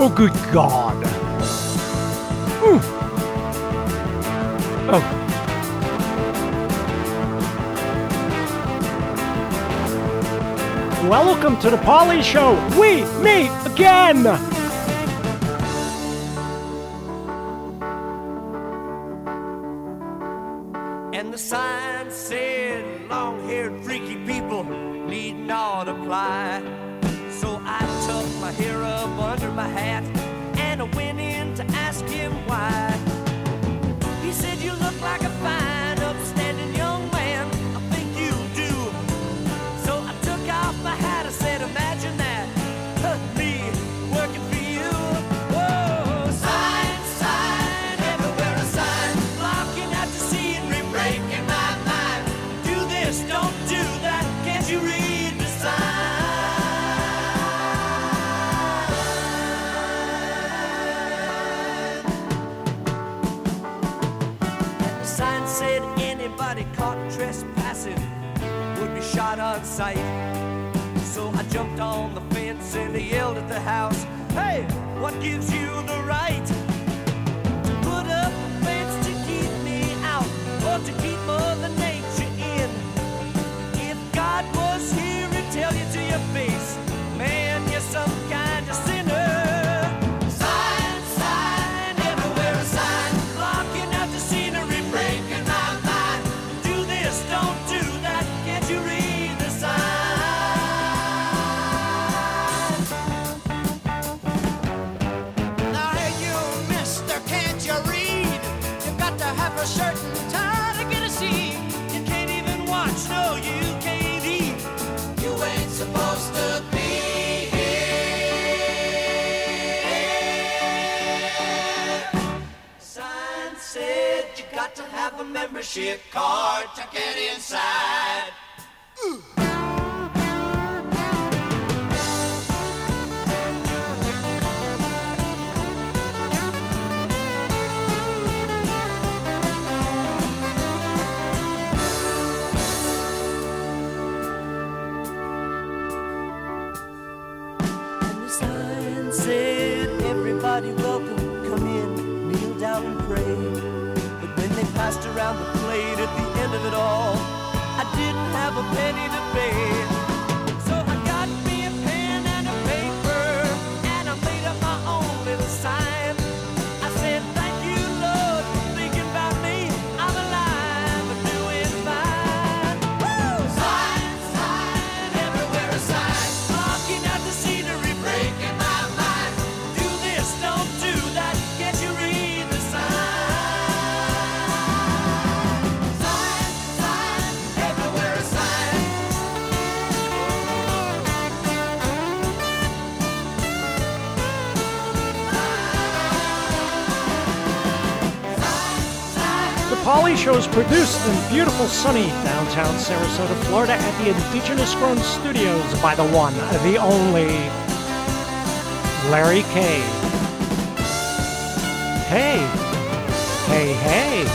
Oh, good God. Oh. Welcome to the Pauly Show. We meet again. And the sign said, long-haired freaky people need not apply. So I tucked my hair up under my hat and I went in to ask him why. He said, you look like a fine, upstanding young man. I think you do. So I took off my hat. I said, imagine that, me working for you. Whoa, sign, sign, everywhere a sign, blocking out the scenery, breaking my mind. Do this, don't do that. Can't you read the sign? Said anybody caught trespassing would be shot on sight. So I jumped on the fence and I yelled at the house, hey, what gives you the right to put up a fence to keep me out or to keep Mother Nature in? If God was here, he'd tell you to your face, man, you're some kind of sinner. Sign, sign, everywhere a sign, blocking out the scenery, breaking my mind. Do this, don't do that, can't you read the sign? Now hey you, mister, can't you read? You've got to have a certain time to get a seat. You can't even watch, no, you can't eat. You ain't supposed to be here. Sign said you got to have a membership card to get inside. And the sign said, everybody welcome, come in, kneel down and pray. But when they passed around the plate at the end of it all, I didn't have a penny to pay. So I got me a pen and a paper, and I made up my own little sign. I said, thank you, Lord, for thinking about me. I'm alive and doing fine. Woo! Sign, sign, everywhere a sign, blocking out the scenery, breaking my mind. Do this, don't do that, can't you read the sign? Sign, sign, everywhere a sign. The Pauly Show is produced in beautiful, sunny downtown Sarasota, Florida at the Indigenous Grown Studios by the one, the only, Larry K. Hey. Hey, hey.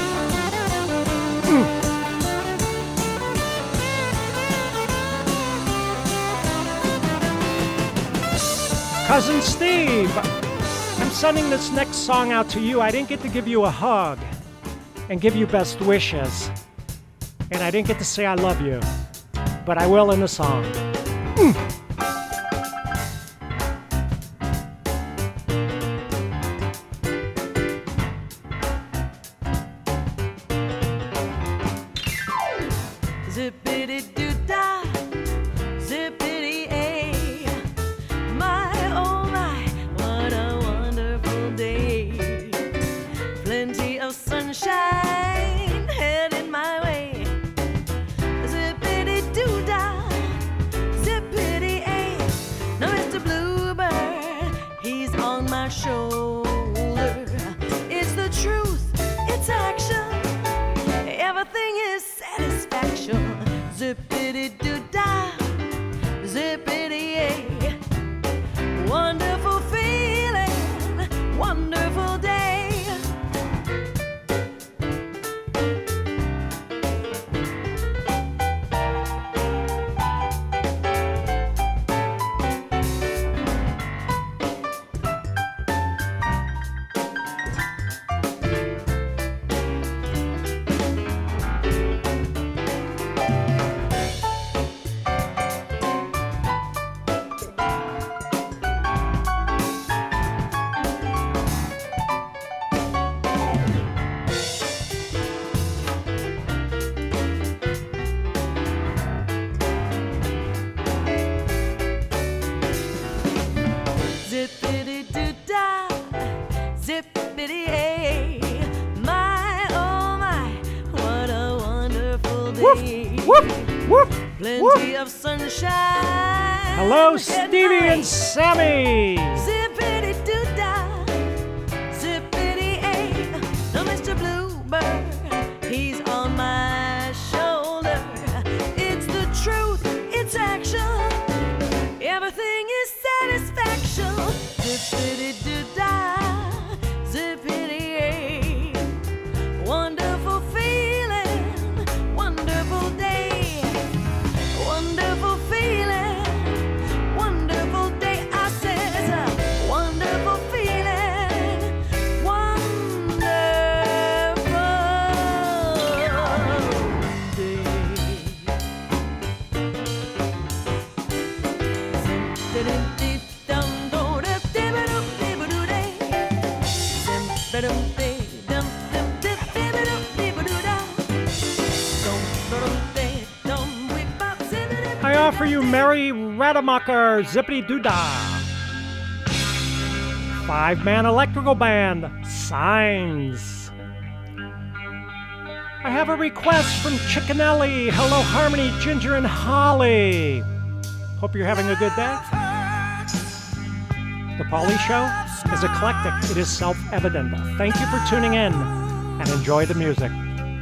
Cousin Steve, I'm sending this next song out to you. I didn't get to give you a hug and give you best wishes. And I didn't get to say I love you, but I will in the song. Zippity-doo-dah, zippity-ay. My, oh my, what a wonderful day. Plenty of sunshine headed my way. Zippity-doo-dah, zippity-ay. Now Mr. Bluebird, he's on my shoulder. It's the truth, it's action. Everything is satisfaction. Zippity-doo-dah, zippity-ay. Wonderful feeling, wonderful day. day. Whoop, whoop, Plenty whoop. of sunshine. Hello, at Stevie night. and Sammy. Zippity doo dah, zippity a. No, Mr. Bluebird, he's on my shoulder. It's the truth, it's action. Everything is satisfaction. Zippity doo dah, zippity a. Wonderful feeling, wonderful day, wonderful feeling, wonderful day. I says, wonderful feeling, wonderful day. I offer you Mary Rademacher, Zippity Doo Dah. 5-man electrical band, Signs. I have a request from Chickenelli. Hello, Harmony, Ginger, and Holly. Hope you're having a good day. The Pauly Show is eclectic. It is self-evident. Thank you for tuning in and enjoy the music.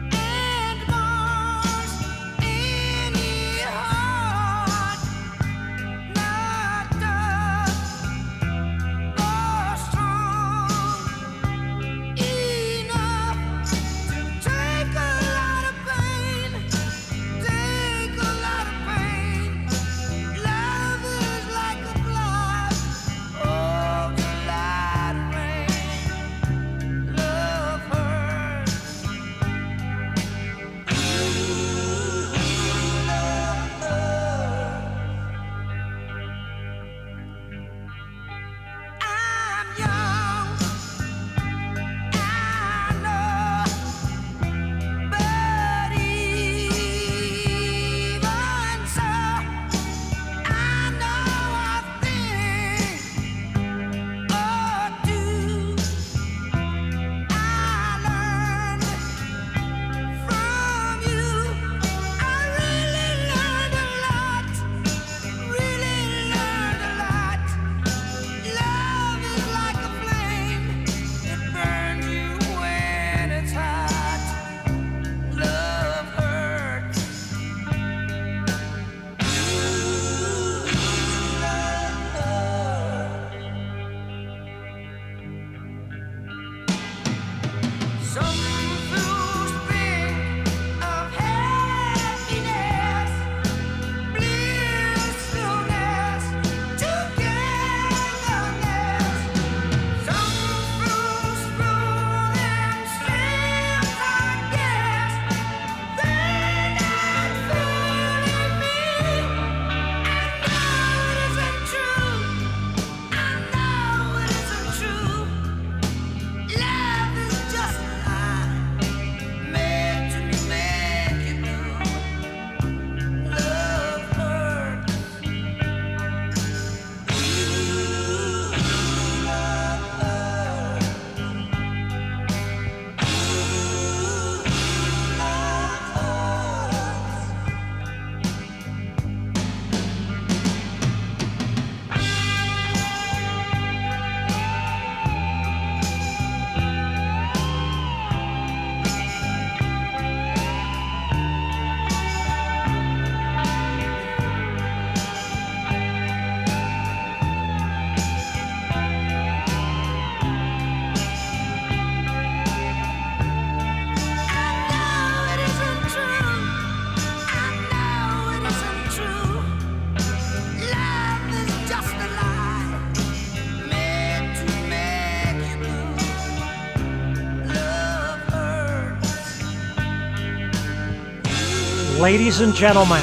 Ladies and gentlemen,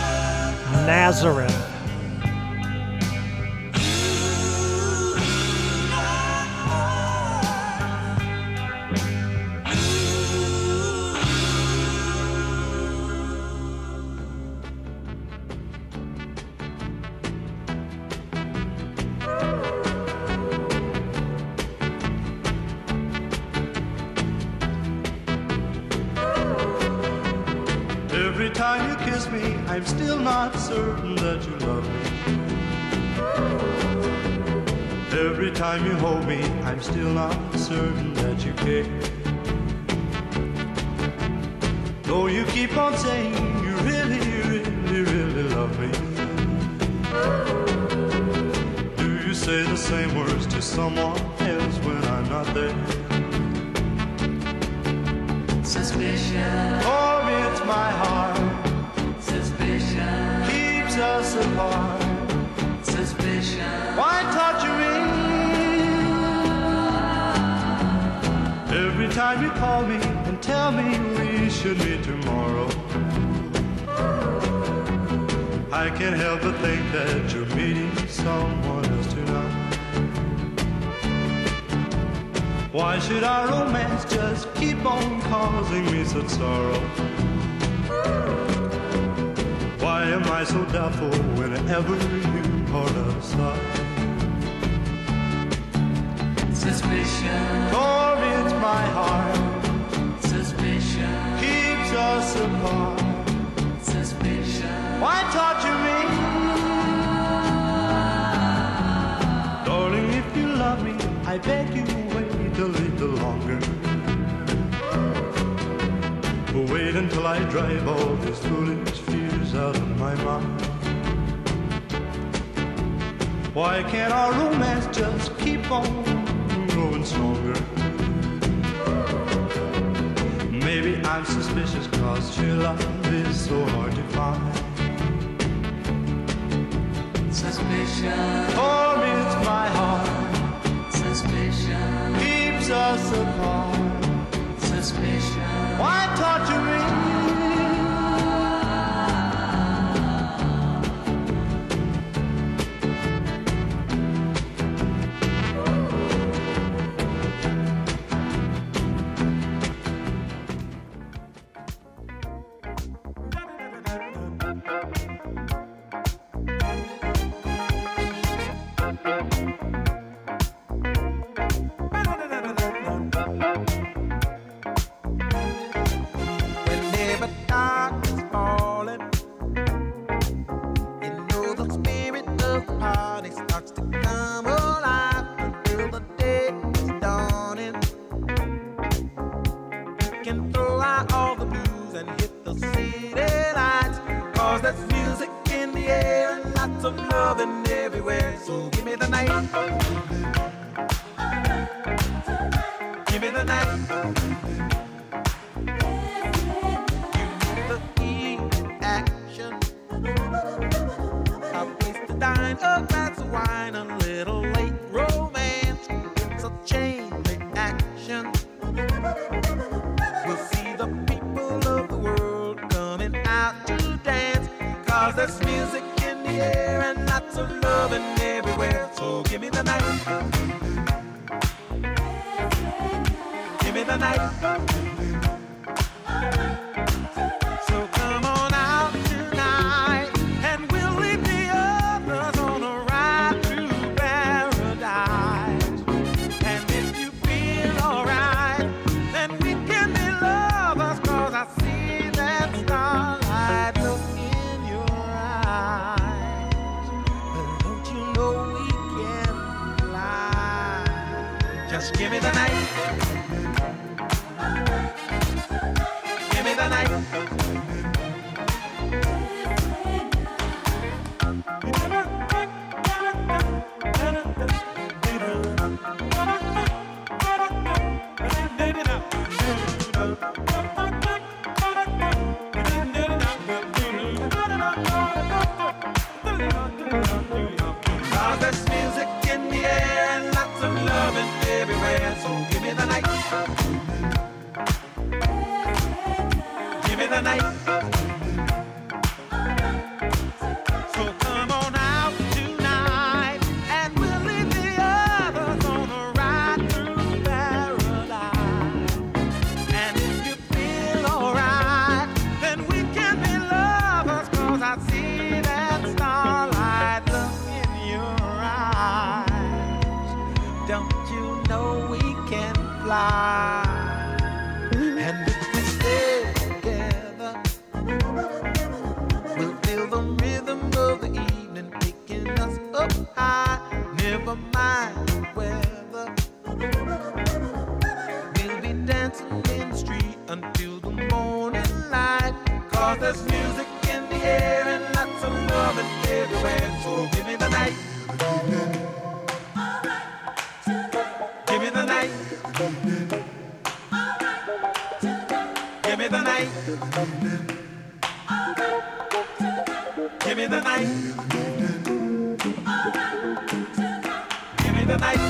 Nazareth. If Every time you kiss me, I'm still not certain that you love me. Every time you hold me, I'm still not certain that you care. Though you keep on saying you really, really, really love me. Do you say the same words to someone else when I'm not there? Suspicion. Torments my heart. Suspicion. Keeps us apart. Suspicion. Why torture me? Every time you call me and tell me we should meet tomorrow, I can't help but think that you're meeting someone else tonight. Why should our romance just keep on causing me such sorrow? Why am I so doubtful whenever you part aside? Suspicion. Torments my heart. Suspicion. Keeps us apart. Suspicion. Why torture me? Darling, if you love me, I beg you wait a little longer. Wait until I drive all these foolish fears out of my mind. Why can't our romance just keep on growing stronger? Maybe I'm suspicious cause your love is so hard to find. Suspicion. Torments my heart. Suspicion. Keeps us apart. Suspicion. Why torture me? fly. And if we stay together, There's music in the air and lots of loving everywhere. So give me the night. Give me the night. Give me the night. Give me the night. Give me the night.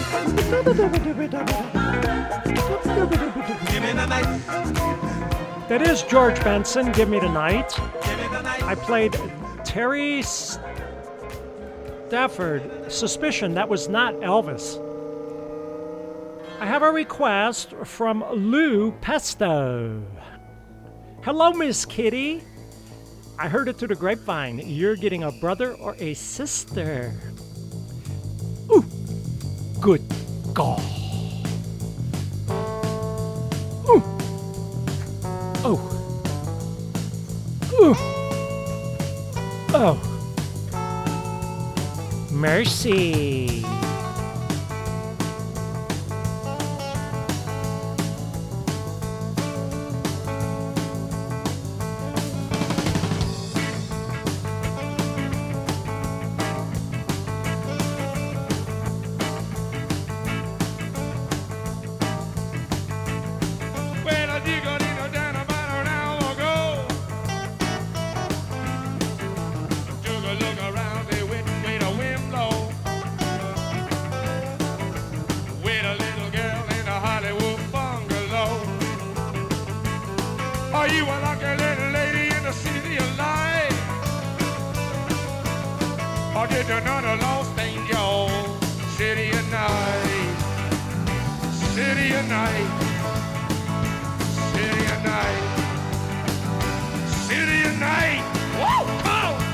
Give me the night. That is George Benson, Give Me the Night. Give me the night. I played Terry Stafford, Suspicion. That was not Elvis. I have a request from Lou Pesto. Hello, Miss Kitty. I heard it through the grapevine. You're getting a brother or a sister. Ooh, good God. Ooh. Oh. Ooh. Oh. Mercy. Are you a lucky little lady in the city of light? Or did you know the lost angel? City of night, city of night, city of night, city of night. Woo! Come on!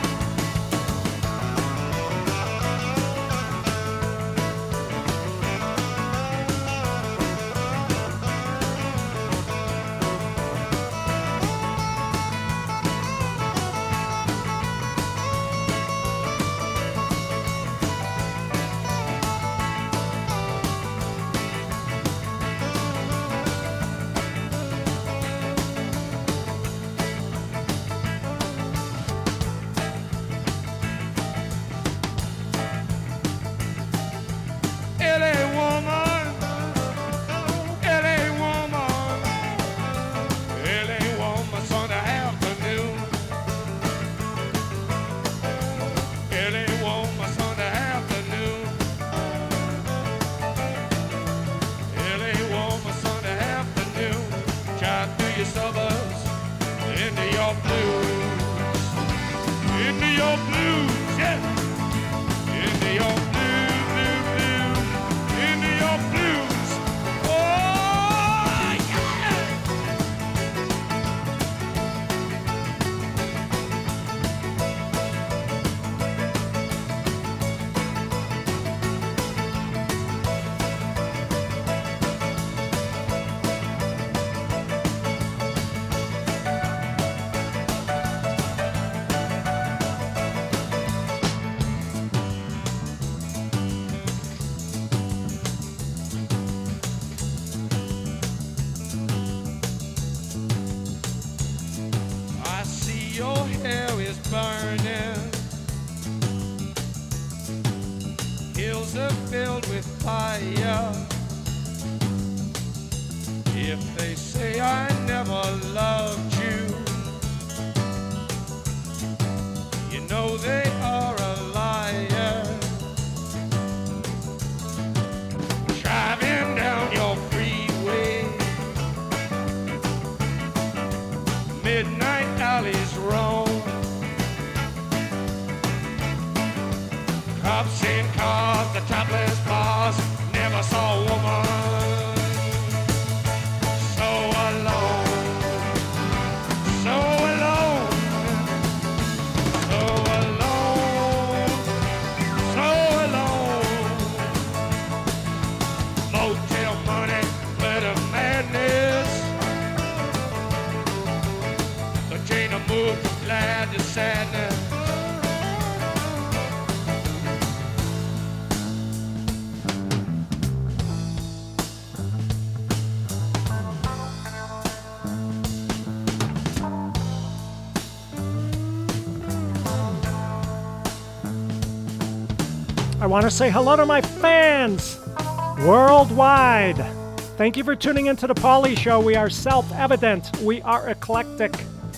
I want to say hello to my fans worldwide. Thank you for tuning into the Pauly Show. We are self-evident. We are eclectic.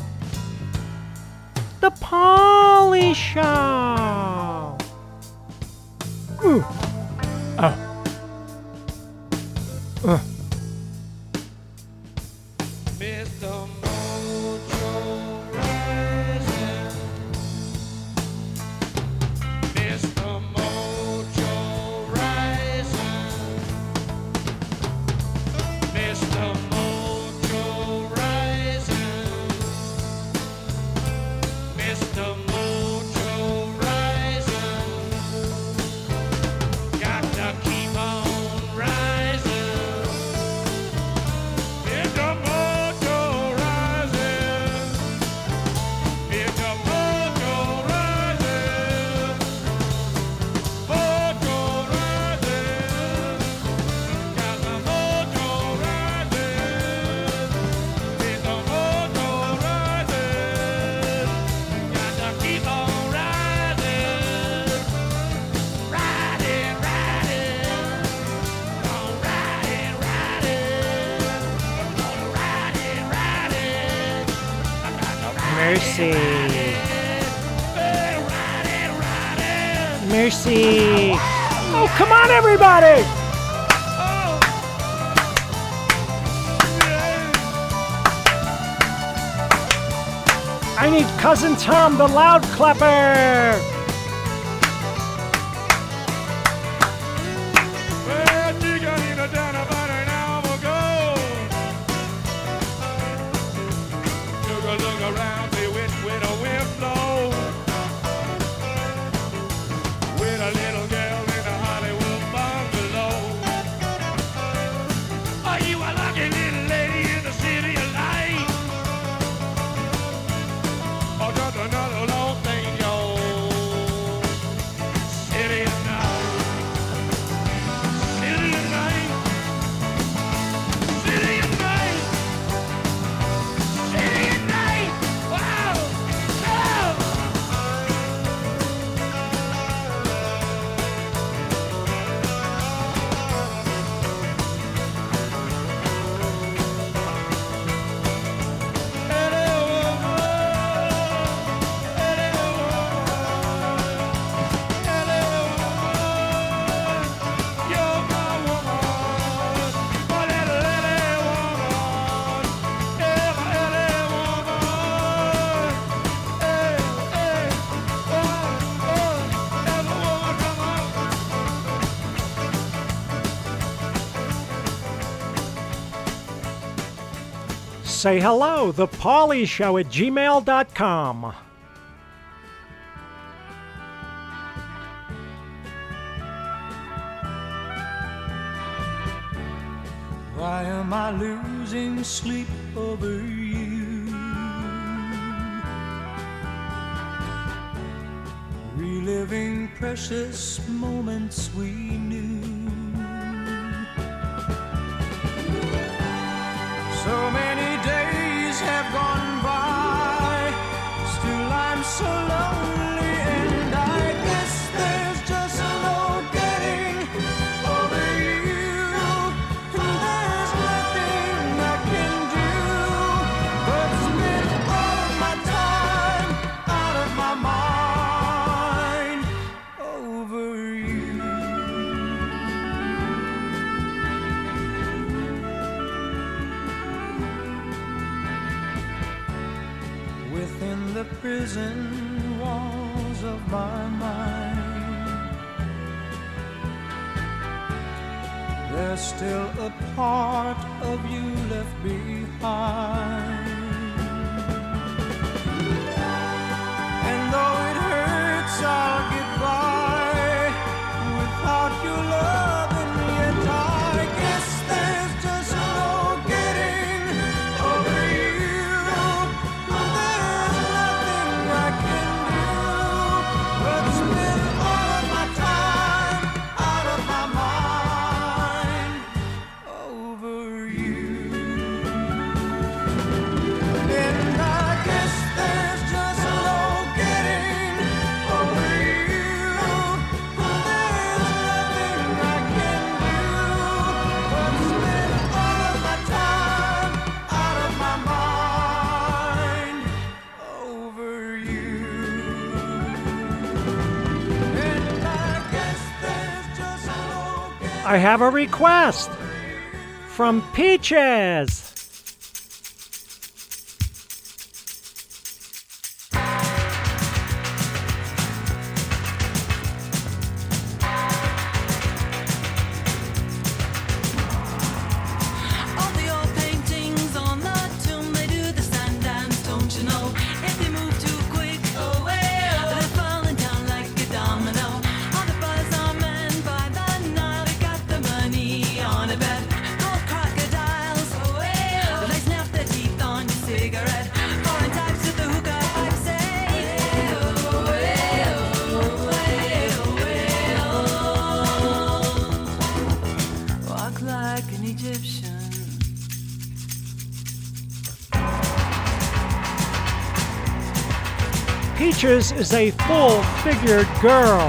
The Pauly Show. Ooh. Mr. Mojo Rising. Mr. Mojo Rising. Mr. Mojo Rising. Mr. Mojo Rising. Got to keep on rising. Mr. Mojo Rising. Mr. Mojo Rising. Mojo Rising. Got the mojo rising. Mr. Mojo Rising. Got to keep on rising. Riding, riding. On riding, riding. On riding, riding. I got to ride. Mercy. Riding, riding. Mercy. Oh, come on, everybody. Oh. Yeah. I need Cousin Tom, the loud clapper. Well, she got in a down about an hour ago. Took a look around, see which way the wind blow. With a little girl in a Hollywood bungalow. Are you a lucky little lady in the city of light? Or just another long thing, yo? City of night. City of night. City of night. City of night. Wow. Oh. Say hello, the Pauly Show at gmail.com. Why am I losing sleep over you? Reliving precious moments we knew. So many days have gone by, still I'm so lonely, and I guess there's just no getting over you. And there's nothing I can do but spend all of my time out of my mind over you. Within the prison walls of my mind, there's still a part of you left behind. And though it hurts, I'll get by without your love, and yet I guess there's just no getting over you. There's nothing I can do but spend all of my time out of my mind over you. I have a request from Peaches. Peaches is a full-figured girl.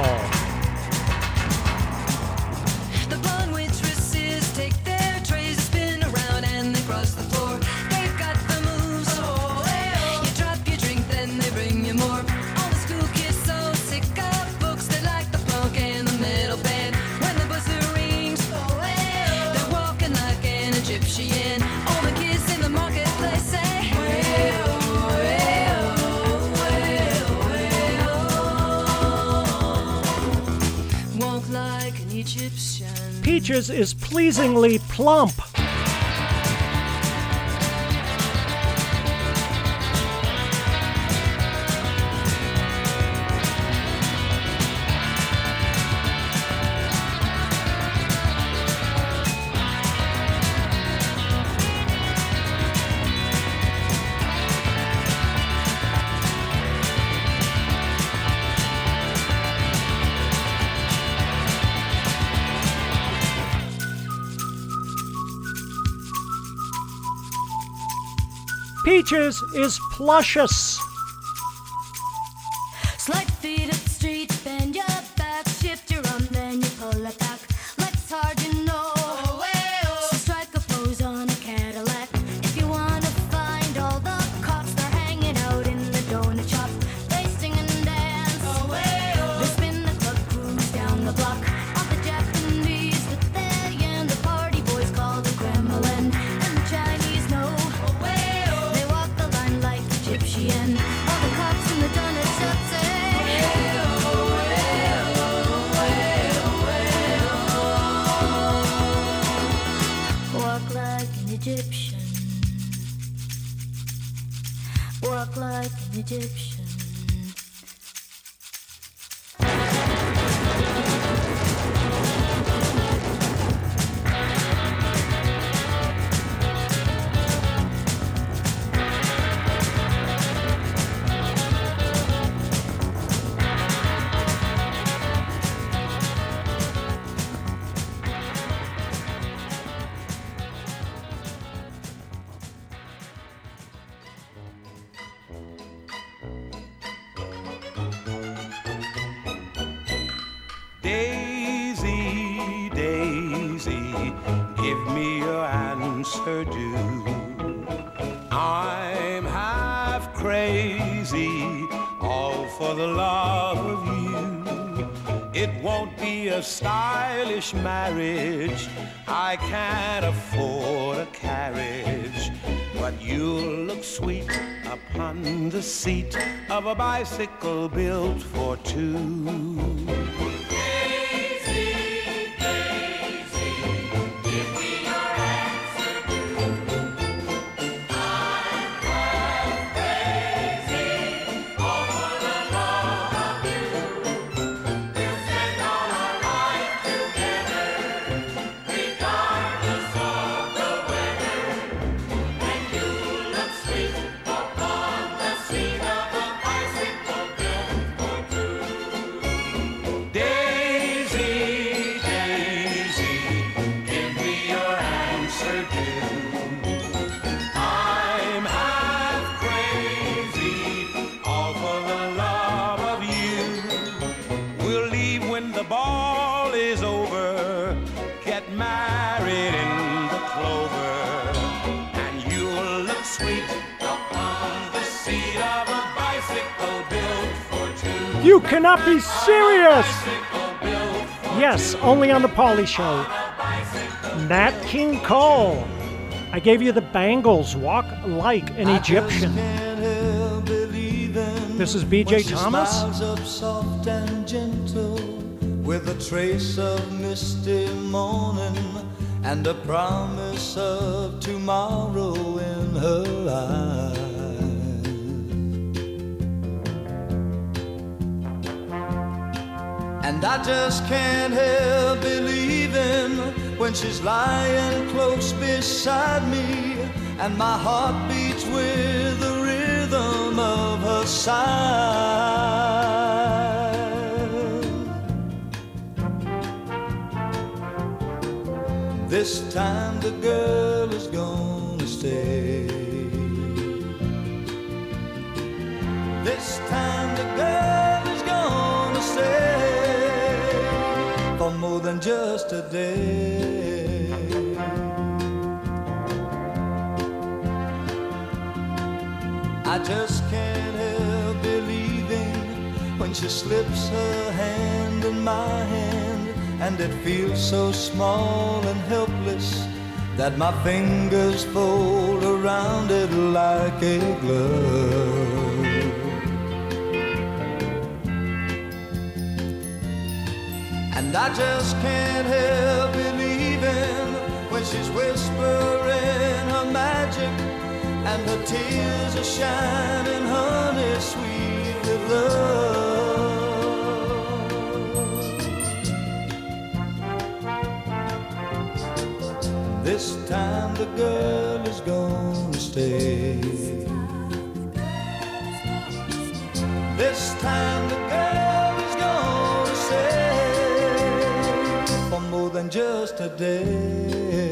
The blonde waitresses take their trays, spin around and they cross the floor. They've got the moves. You drop your drink, then they bring you more. All the school kids so sick of books, they like the punk and the metal band. When the buzzer rings, they're walking like an Egyptian. All the kids in the marketplace say, like an Egyptian. Peaches is pleasingly plump. Peaches is pluscious. Slide feet up the street, bend your back, shift your arm, then you pull it back. Let's hard, you know. So strike a pose on a Cadillac. If you wanna find all the cops, they're hanging out in the donut shop. They sing and dance. They spin the club, cruise down the block. All the Japanese with their yen, the party boys call the Kremlin, and the Chinese know. They walk the line like Egyptian. All the cops in the donut shop say, walk like an Egyptian. Walk like an Egyptian. Daisy, Daisy, give me your answer due. I'm half crazy, all for the love of you. It won't be a stylish marriage, I can't afford a carriage, but you'll look sweet upon the seat of a bicycle built for two. You cannot be serious! Yes, only on the Pauly Show. Nat King Cole. I gave you the Bangles, Walk Like an Egyptian. This is B.J. Thomas. Smiles up soft and gentle with a trace of misty morning and a promise of tomorrow in her eyes. And I just can't help believing when she's lying close beside me and my heart beats with the rhythm of her sigh. This time the girl is gonna stay. This time the girl is gonna stay for more than just a day. I just can't help believing when she slips her hand in my hand, and it feels so small and helpless that my fingers fold around it like a glove. And I just can't help believing when she's whispering her magic and her tears are shining honey sweet with love. This time the girl is gonna stay. This time the girl is gonna stay for more than just a day.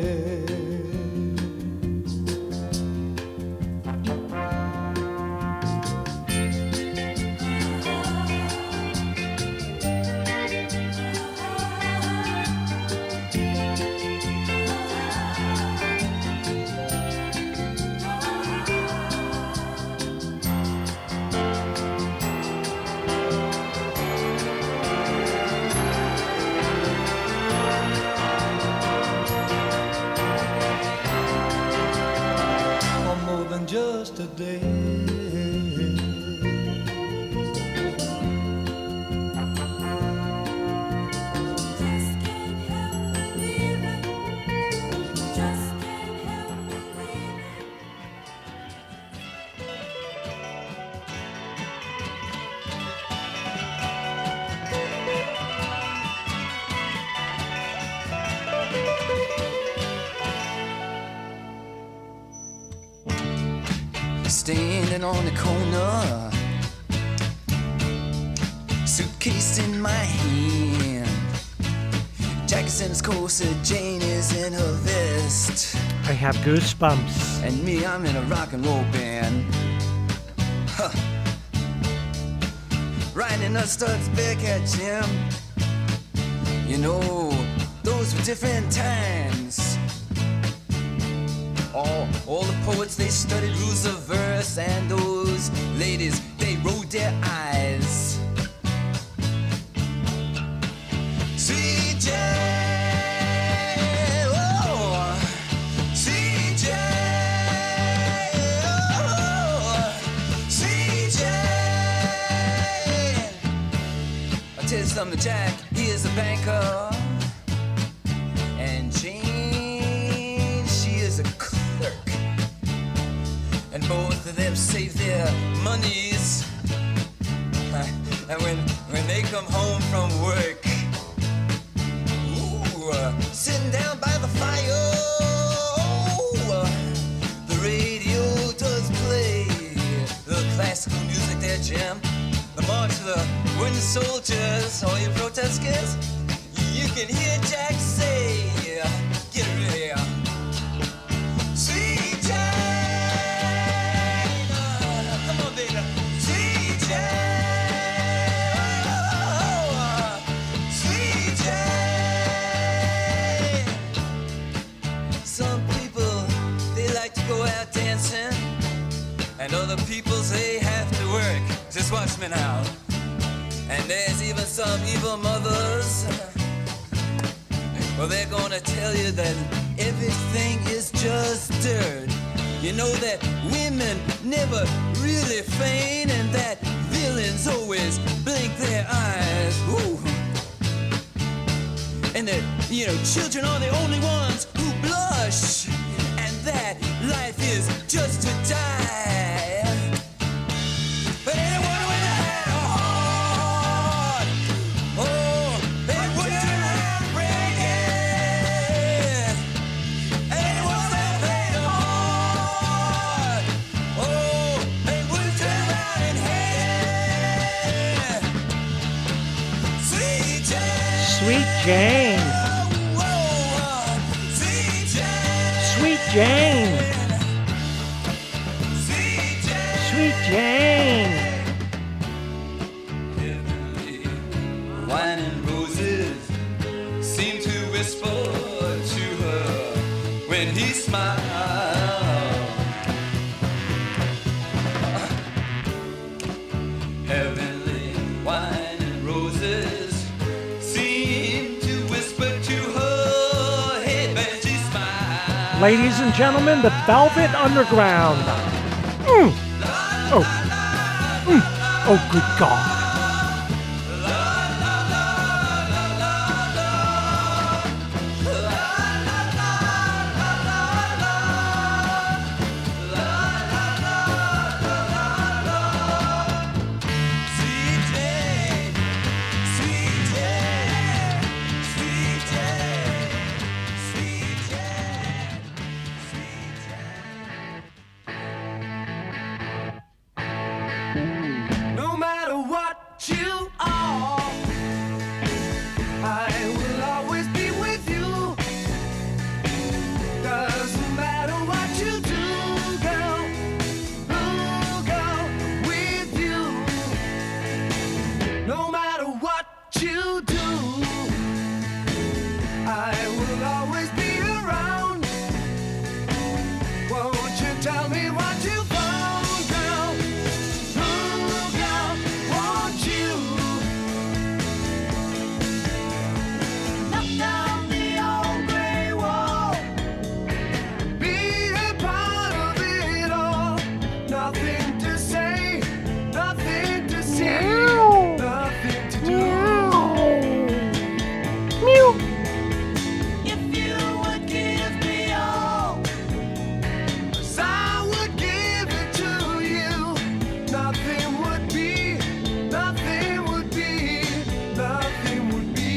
Just a day. Standing on the corner, suitcase in my hand, Jack's in his corset, Jane is in her vest. I have goosebumps. And me, I'm in a rock and roll band. Huh. Riding a Studs Bearcat Jim. You know, those were different times. All the poets, they studied rules of verse, and those ladies, they rolled their eyes. CJ, oh, CJ, oh, CJ. I'll tell you something, Jack, he is a banker, and Jane, she is a clerk. And both of them save their monies. And when they come home from work, ooh, sitting down by the fire, the radio does play the classical music there, Jim. The march of the wooden soldiers, all you protesters, you can hear Jack say, get ready. And other people say have to work. Just watch me now. And there's even some evil mothers. Well, they're gonna tell you that everything is just dirt. You know that women never really feign, and that villains always blink their eyes. Ooh. And that, you know, children are the only ones who blush, and that life is just to die. But anyone with a heart, oh, they would turn around breaking. Anyone with a heart, oh, they would turn around and hate. Sweet Jane. Sweet Jane. Sweet Jane. Sweet Jane. Wine and roses seem to whisper to her when he smiles. Heavenly wine and roses seem to whisper to her head when she smiles. Ladies and gentlemen, the Velvet Underground. Oh. Oh, good God. Sweet Jane, sweet Jane, sweet Jane, sweet Jane, sweet Jane. No matter what you are, I will always be with you. Doesn't matter what you do, girl, with you. No matter what you do, I will always be around. Won't you tell me what you found, girl? Girl, won't you? Knock down the old gray wall. Be a part of it all. Nothing to say, nothing to see, nothing to do. If you would give me all, 'cause I would give it to you. Nothing would be, nothing would be, nothing would be.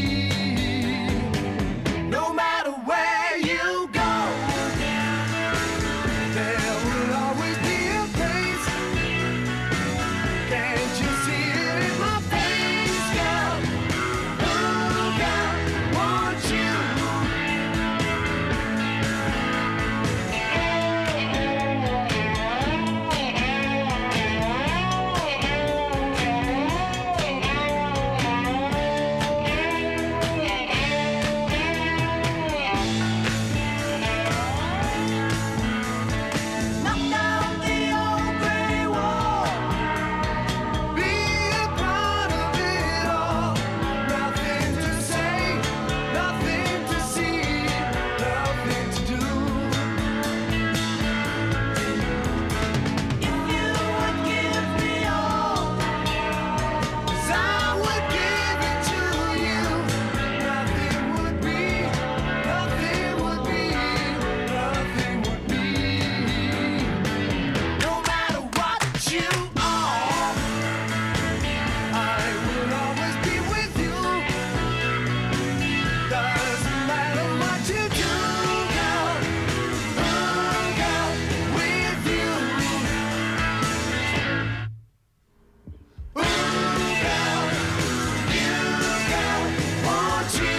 No matter where you go, there will always be a place. Can't you see it in my face, girl? Oh, girl, won't you? Knock down the old gray wall. Be a part of it all. Nothing to say, nothing to see, nothing to do. If you would give me all, 'cause I would give it to you. Nothing would be, nothing would be, nothing would be. No matter what you are, I will always be with you. Doesn't matter what you do, girl, with you. Girl, want you.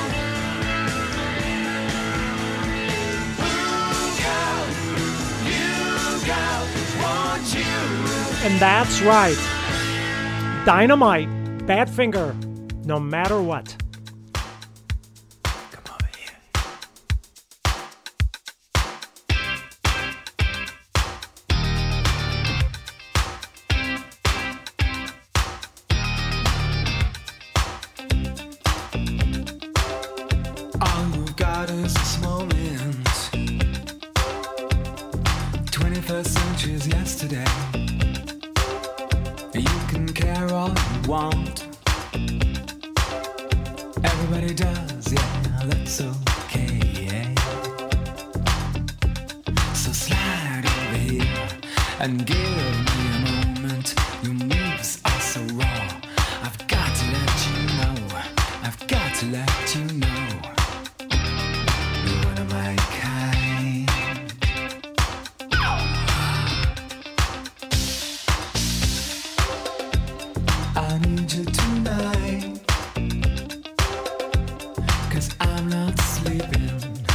Girl, want you. And that's right. Dynamite. Badfinger. No matter what. Come over here. All you got is this moment. all you want. Everybody does, yeah, that's okay. So slide over here and give me a moment. Your moves are so raw. I've got to let you know. I've got to let you know. You're one of my kind. I need you tonight, 'cause I'm not sleeping.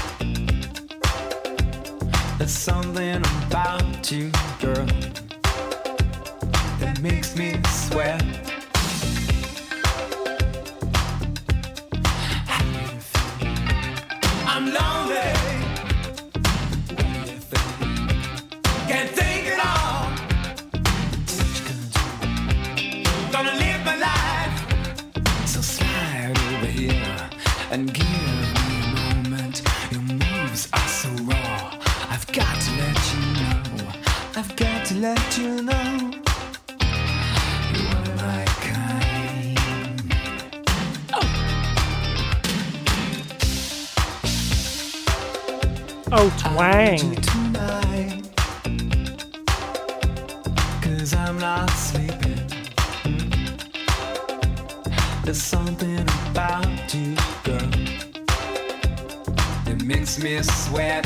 There's something about you, girl, that makes me sweat. How do you feel? I'm lonely. What do you think? Can't think at all. What you gonna do? Gonna live my life. So slide over here and give me a moment. Your moves are so raw. I've got to let you know. I've got to let you know. You're one of my kind. Oh, I need you twang. tonight, 'cause I'm not sleeping. There's something about you, girl, that makes me sweat.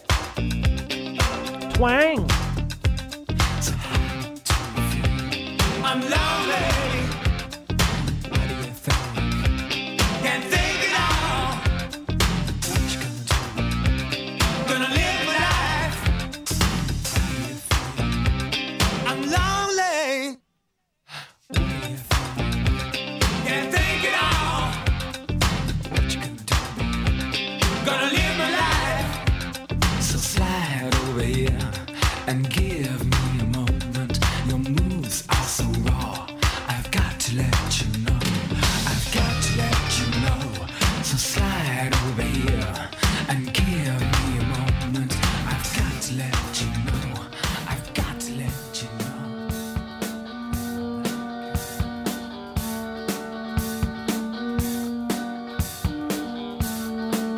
Twang. So how do you feel? I'm lonely. What do you think? Can't think at all. What you gonna do? Gonna live my life. How do you feel? I'm lonely. What do you think? Can't think at all. What you gonna do? Gonna live my life. So slide over here and give me a moment. Your moves are so raw. I've got to let you know. I've got to let you know. So slide over here and give me a moment. I've got to let you know. I've got to let you know.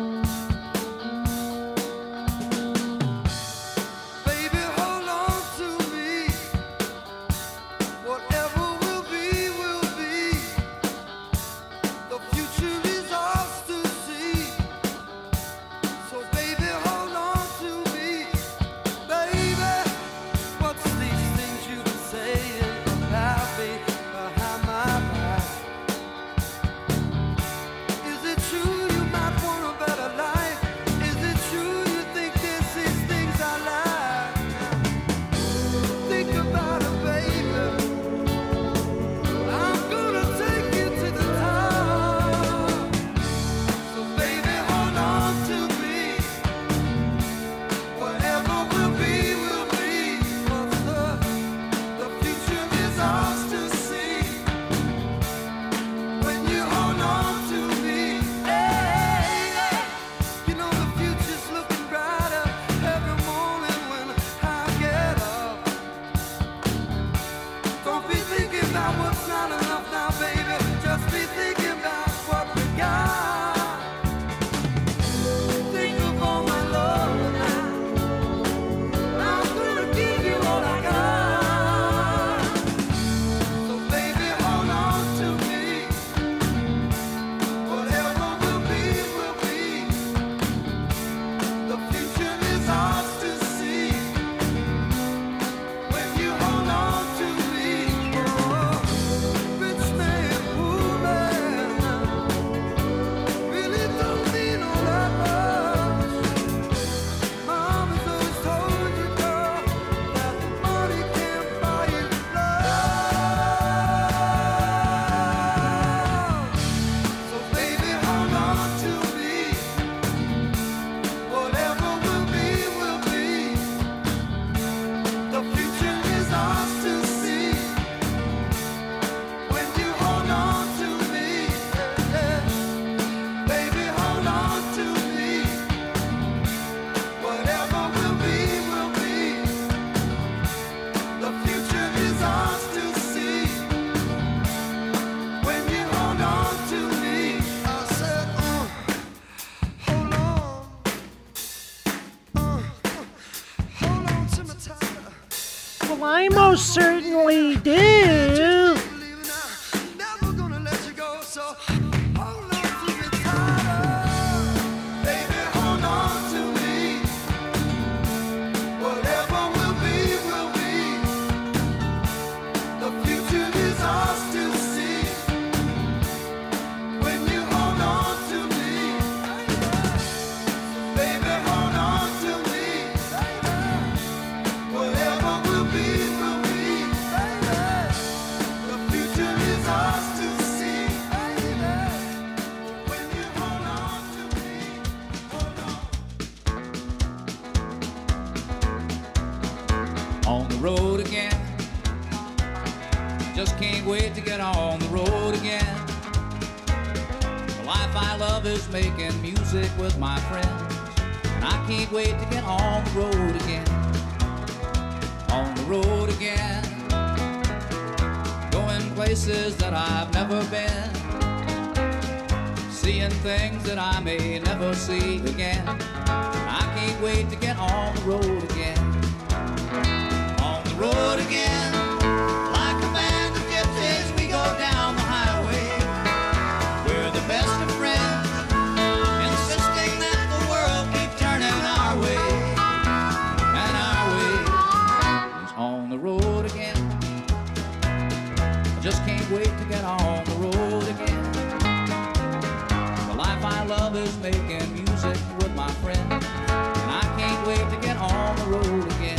Baby, hold on to Well, I most certainly do. Never gonna let you go, so hold on to me tighter. Baby, hold on to me. Whatever will be, will be. The future is ours to see. When you hold on to me, baby, hold on to me. Whatever will be, will be. The future is ours to see. When you hold on to me, hold on. On the road again. Just can't wait to get on the road again. The life I love is making music with my friends, and I can't wait to get on the road again. On the road again. Going places that I've never been. Seeing things that I may never see again. I can't wait to get on the road again. On the road again. Like a band of gypsies, we go down the highway. We're the best of friends, insisting that the world keep turning our way. And our way is on the road again. I just can't wait to get on the road again. The life I love is making music with my friends, and I can't wait to get on the road again.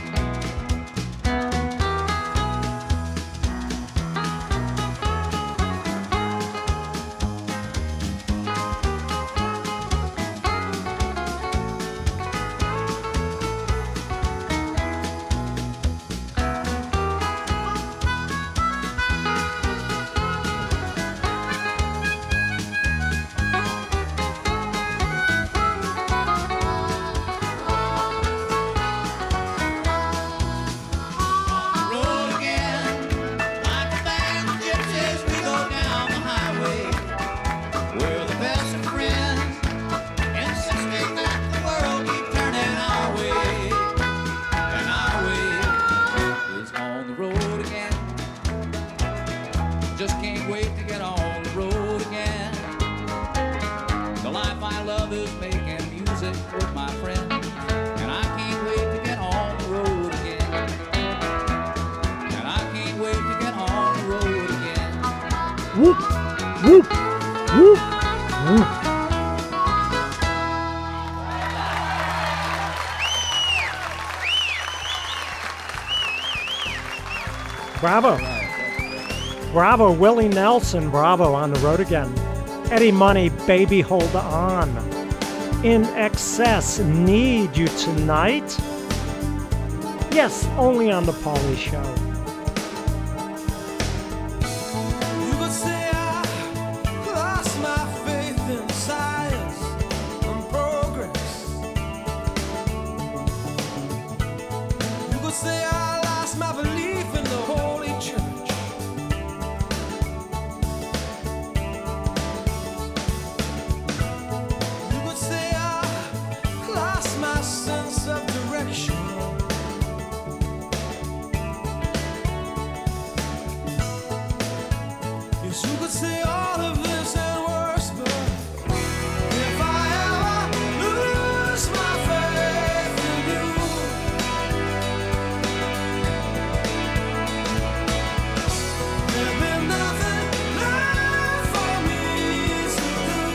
Road again, like a band of gypsies, we go down the highway. We're the best of friends, insisting that the world keep turning our way. And our way is on the road again. Just can't wait to get on the road again. The life I love is making music with my friends, and I can't wait to get on the road again. And I can't wait to get on the road again. Whoop, whoop, whoop, whoop. Bravo. Bravo, Willie Nelson, bravo, on the road again. Eddie Money, Baby Hold On. In Excess, Need You Tonight. Yes, only on the Pauly Show. You could say I lost my faith in science and progress. You could say I lost my belief in the Holy Church. You could say I lost my sense of direction. Yes, you could say all of this and worse, but if I ever lose my faith in you, there'll be nothing left for me to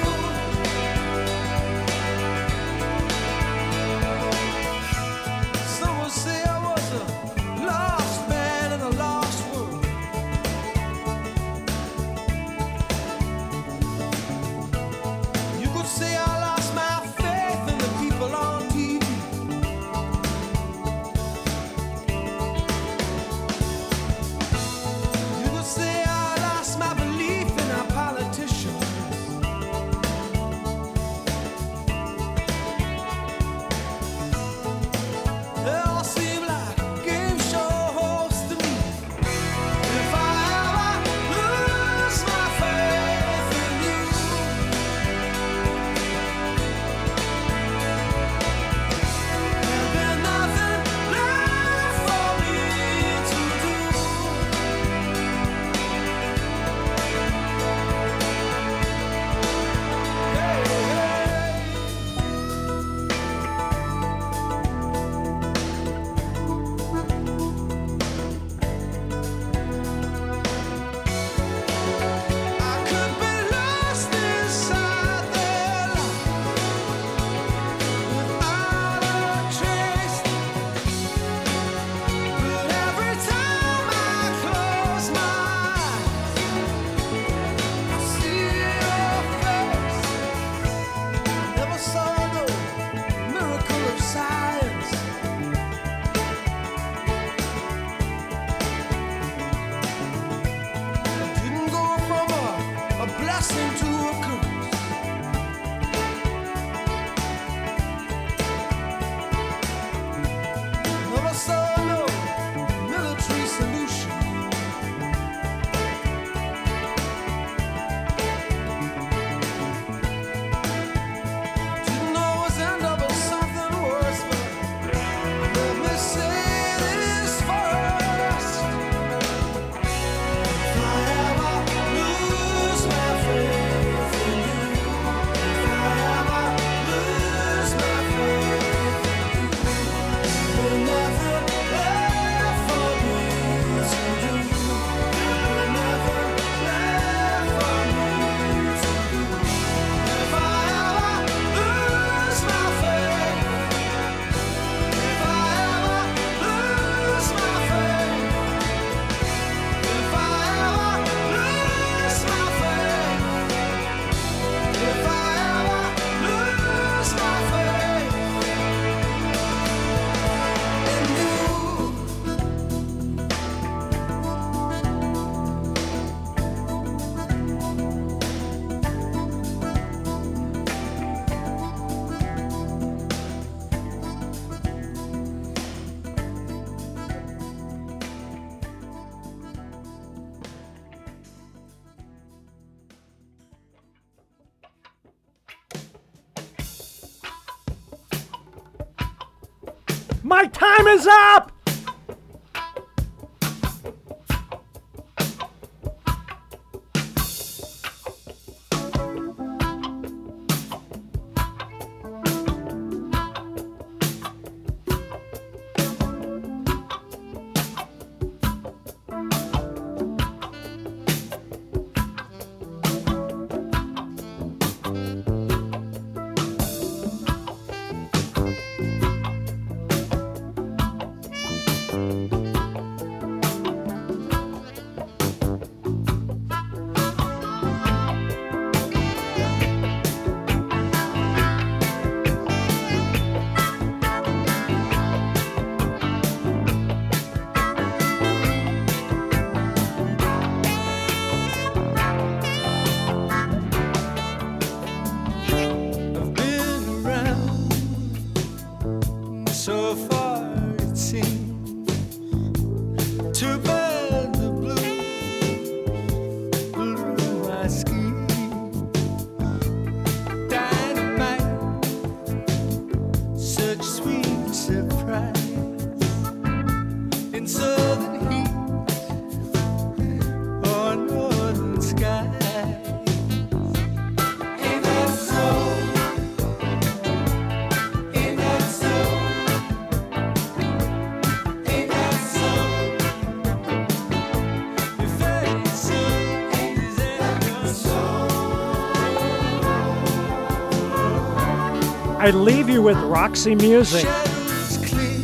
do. Some would say I was a lost man in a lost world. curse into a curse. Never saw no military solution. Didn't always end up in something worse, but let me say this first. If I ever lose my faith in you, if I ever lose my faith in you, there's nothing left for me to do. There's nothing left for me to do. If I ever lose my faith, if I ever lose my faith, if I ever lose my faith, if I ever lose my faith in you. My time is up! I've been around so far, it seems. Too bad the blue blew my scheme. Dynamite, such sweet surprise in southern heat or northern sky. Ain't that so? Ain't that so? Ain't that so? If that ain't so, is that so? I leave you with Roxy Music. Shadows clear,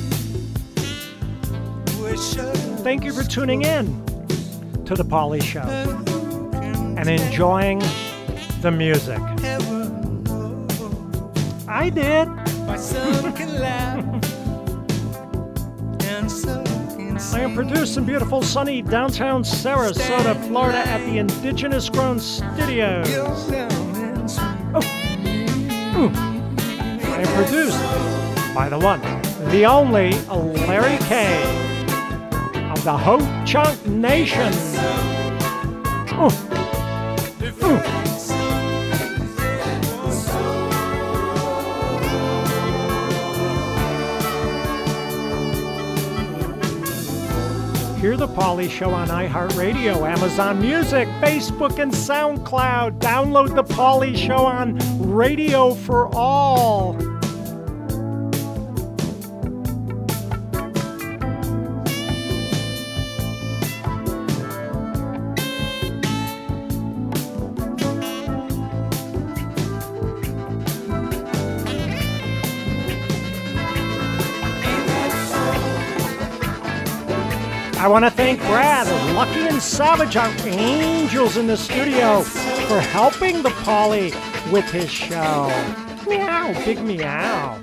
where shadows Thank you for tuning in to The Pauly Show and enjoying the music. ever know. I did. My son can laugh and so can I sing. am produced in beautiful sunny downtown Sarasota, Florida at the Indigenous Grown Studios. You're down and sweet. I am produced by the one, the only Larry K of the Ho Chunk Nation. If that ain't so, is that so? Hear The Pauly Show on iHeartRadio, Amazon Music, Facebook, and SoundCloud. Download The Pauly Show on Radio for All. I want to thank Brad of Lucky and Savage, our angels in the studio, for helping the Pauly with his show. Meow, big meow.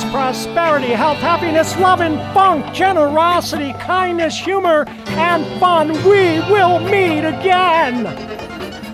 prosperity, health, happiness, love, and funk, generosity, kindness, humor, and fun. We will meet again.